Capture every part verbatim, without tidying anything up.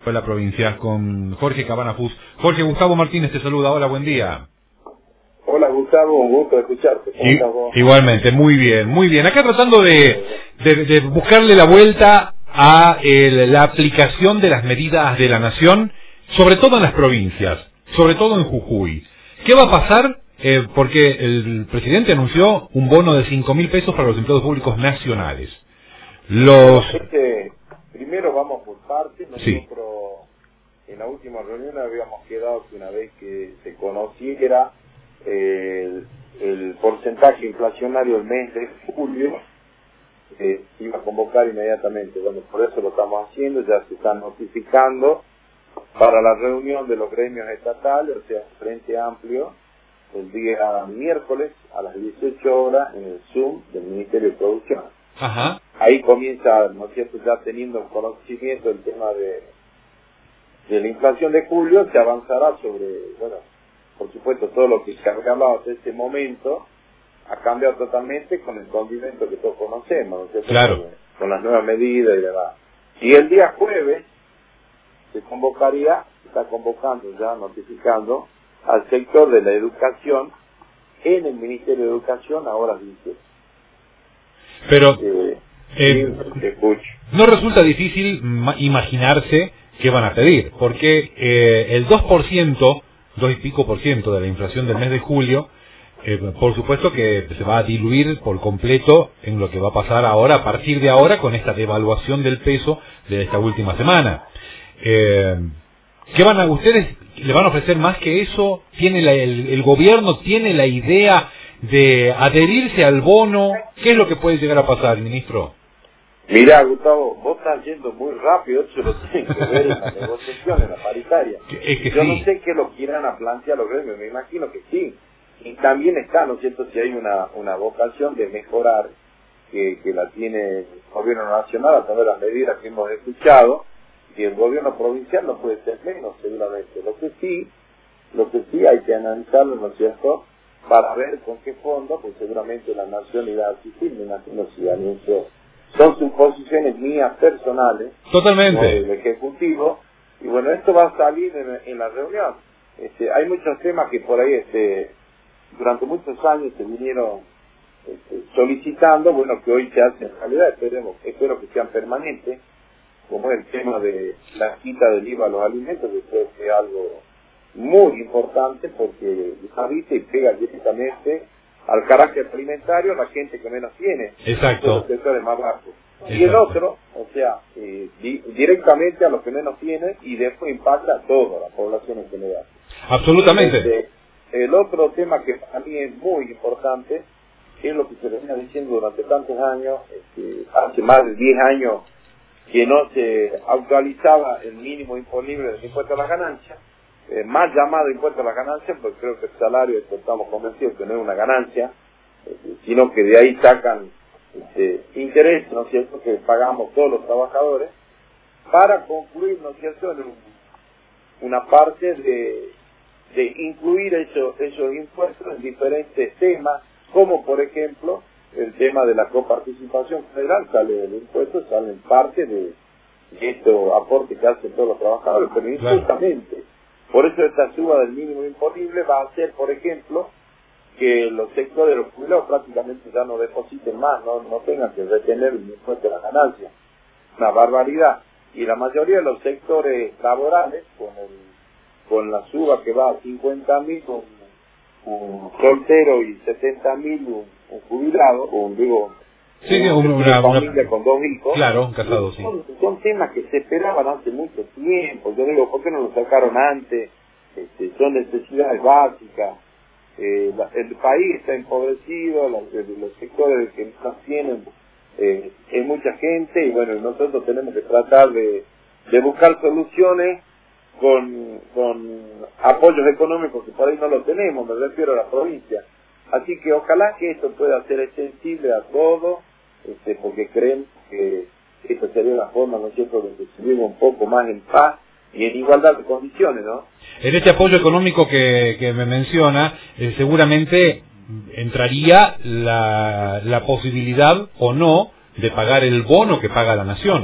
de la provincia con Jorge Cabanafus. Jorge, Gustavo Martínez te saluda. Hola, buen día. Hola, Gustavo, un gusto escucharte. ¿Cómo I, estás vos? Igualmente, muy bien, muy bien. Acá tratando de, de, de buscarle la vuelta a el, la aplicación de las medidas de la Nación, sobre todo en las provincias, sobre todo en Jujuy. ¿Qué va a pasar? Eh, porque el presidente anunció un bono de cinco mil pesos para los empleados públicos nacionales. Los... Este, primero vamos por partes. Nosotros Sí. en la última reunión habíamos quedado que una vez que se conociera eh, el, el porcentaje inflacionario del mes de julio, eh, se iba a convocar inmediatamente. Bueno, por eso lo estamos haciendo, ya se está notificando para la reunión de los gremios estatales, o sea, Frente Amplio, el día miércoles a las dieciocho horas en el Zoom del Ministerio de Producción. Ajá. Ahí comienza, ¿no es cierto?, ya teniendo conocimiento del tema de, de la inflación de julio, se avanzará sobre, bueno, por supuesto, todo lo que se había hablado hasta este momento ha cambiado totalmente con el condimento que todos conocemos, ¿no es cierto?, Claro. con, con las nuevas medidas y demás. Y el día jueves se convocaría, se está convocando ya, notificando al sector de la educación en el Ministerio de Educación, ahora dice. Pero Eh, eh, sí, te escucho. no resulta difícil ma- imaginarse qué van a pedir, porque eh, el dos por ciento, dos y pico por ciento de la inflación del mes de julio, eh, por supuesto que se va a diluir por completo en lo que va a pasar ahora, a partir de ahora, con esta devaluación del peso de esta última semana. Eh, ¿Qué van a ustedes? ¿Le van a ofrecer más que eso? ¿Tiene la, el, el gobierno tiene la idea de adherirse al bono? ¿Qué es lo que puede llegar a pasar, ministro? Mirá, Gustavo, vos estás yendo muy rápido, eso lo tienen que ver en la negociación, en la paritaria. Es que Yo sí. no sé qué lo quieran a plantear los gremios, me imagino que sí. Y también está, ¿no es cierto?, si hay una, una vocación de mejorar, que, que la tiene el gobierno nacional a través de las medidas que hemos escuchado, y el gobierno provincial no puede ser menos, seguramente. Lo que sí, lo que sí hay que analizarlo, ¿no es cierto?, para ver con qué fondo, pues seguramente la Nación irá a asistir, me imagino si anunció. Son suposiciones mías personales, Totalmente. no del Ejecutivo, y bueno, esto va a salir en, en la reunión. Este, hay muchos temas que por ahí, este, durante muchos años se vinieron este, solicitando, bueno, que hoy se hacen realidad, esperemos, espero que sean permanentes, como el tema de la quita del I V A a los alimentos, que creo que es algo muy importante porque avisa y pega directamente al carácter alimentario a la gente que menos tiene, Exacto. los sectores más bajos. Exacto. Y el otro, o sea, eh, di directamente a los que menos tienen y después impacta a toda la población en general. Absolutamente. Este, el otro tema que para mí es muy importante es lo que se venía diciendo durante tantos años, este, hace más de diez años que no se actualizaba el mínimo imponible del impuesto a las ganancias, eh, más llamado impuesto a las ganancias, porque creo que el salario, esto estamos convencidos que no es una ganancia, eh, sino que de ahí sacan este, interés, ¿no es cierto?, que pagamos todos los trabajadores, para concluir, ¿no es cierto?, en un, una parte de, de incluir esos, esos impuestos en diferentes temas, como por ejemplo el tema de la coparticipación federal, sale del impuesto, salen parte de, de estos aportes que hacen todos los trabajadores, pero injustamente. Claro. Por eso esta suba del mínimo imponible va a hacer, por ejemplo, que los sectores de los jubilados prácticamente ya no depositen más, no, no tengan que retener el impuesto de la ganancia. Una barbaridad. Y la mayoría de los sectores laborales, con el, con la suba que va a cincuenta mil, un, un soltero y setenta mil, un, un jubilado, o un, digo, sí, una, una, una familia una, con dos hijos. Claro, casado, sí. Son, son temas que se esperaban hace mucho tiempo. Yo digo, ¿por qué no lo sacaron antes? Este, son necesidades básicas. Eh, la, el país está empobrecido, los, los sectores que no tienen, eh, hay mucha gente, y bueno, nosotros tenemos que tratar de, de buscar soluciones con, con apoyos económicos que por ahí no lo tenemos, me refiero a la provincia. Así que ojalá que esto pueda ser extensible a todos, este, porque creen que esta sería una forma, ¿no es cierto?, de que se viva un poco más en paz y en igualdad de condiciones, ¿no? En este apoyo económico que, que me menciona, eh, seguramente entraría la, la posibilidad o no de pagar el bono que paga la Nación.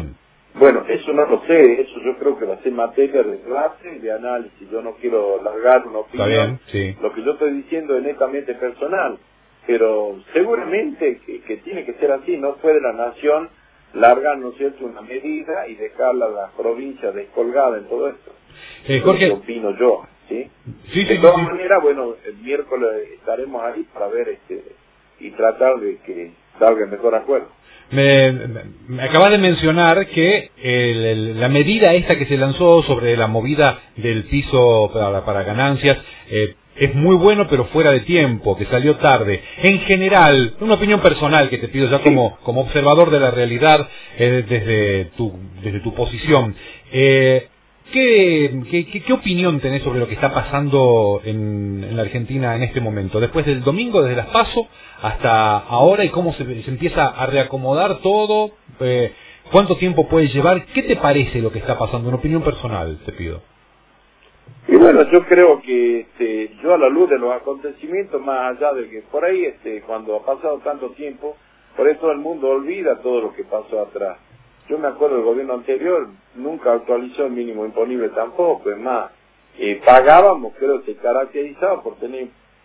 Bueno, eso no lo sé, eso yo creo que va a ser materia de debate, de análisis. Yo no quiero largar una opinión. Está bien, sí. Lo que yo estoy diciendo es netamente personal, pero seguramente que, que tiene que ser así. No puede la nación largar, ¿no es cierto?, una medida y dejarla a las provincias descolgada en todo esto. Eh, Jorge, eso opino yo, ¿sí? Sí, de sí, todas sí. maneras, bueno, el miércoles estaremos ahí para ver este y tratar de que salga el mejor acuerdo. Me, me acabas de mencionar que el, el, la medida esta que se lanzó sobre la movida del piso para, para ganancias eh, es muy bueno, pero fuera de tiempo, que salió tarde. En general, una opinión personal que te pido ya sí. como, como observador de la realidad eh, desde tu desde tu posición. Eh, ¿Qué, qué, ¿Qué opinión tenés sobre lo que está pasando en, en la Argentina en este momento? Después del domingo, desde las PASO hasta ahora, y cómo se, se empieza a reacomodar todo, eh, ¿cuánto tiempo puede llevar? ¿Qué te parece lo que está pasando? Una opinión personal, te pido. Y bueno, yo creo que este, yo a la luz de los acontecimientos, más allá de que por ahí, este, cuando ha pasado tanto tiempo, por eso todo el mundo olvida todo lo que pasó atrás. Yo me acuerdo del gobierno anterior, nunca actualizó el mínimo imponible tampoco, es más, eh, pagábamos, creo que se caracterizaba por tener...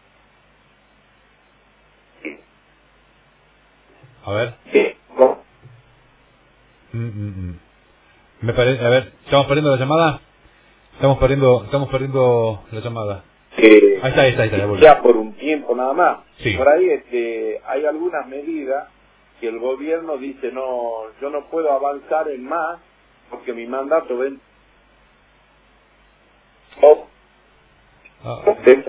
A ver. Eh, no. Mm, mm, mm. Me parece, a ver, ¿estamos perdiendo la llamada? Estamos perdiendo, estamos perdiendo la llamada. Eh, ahí está, ahí está, ahí está, ya volví. Ya por un tiempo nada más. Sí. Por ahí este, hay algunas medidas que el gobierno dice, no, yo no puedo avanzar en más porque mi mandato ven... Oh. Ah.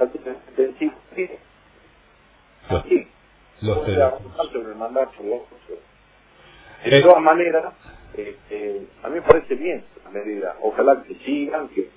Los, sí. Los de el mandato, de eh. todas maneras, este, a mí me parece bien la medida. Ojalá que sigan, que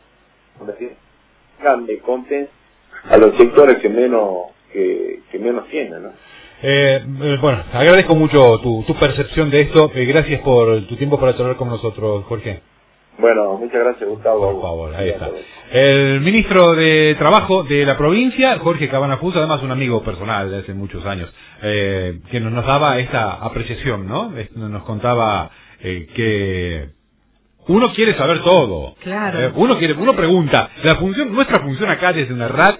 sigan de conten a los sectores que menos que, que menos tienen, ¿no? Eh, bueno, agradezco mucho tu, tu percepción de esto. Eh, gracias por tu tiempo para charlar con nosotros, Jorge. Bueno, muchas gracias, Gustavo. Por favor, ahí está. El ministro de Trabajo de la provincia, Jorge Cabana Fus, además un amigo personal de hace muchos años, eh, que nos, nos daba esta apreciación, ¿no? Nos contaba eh, que uno quiere saber todo. Claro. Eh, uno quiere, uno pregunta. La función, nuestra función acá desde una R A D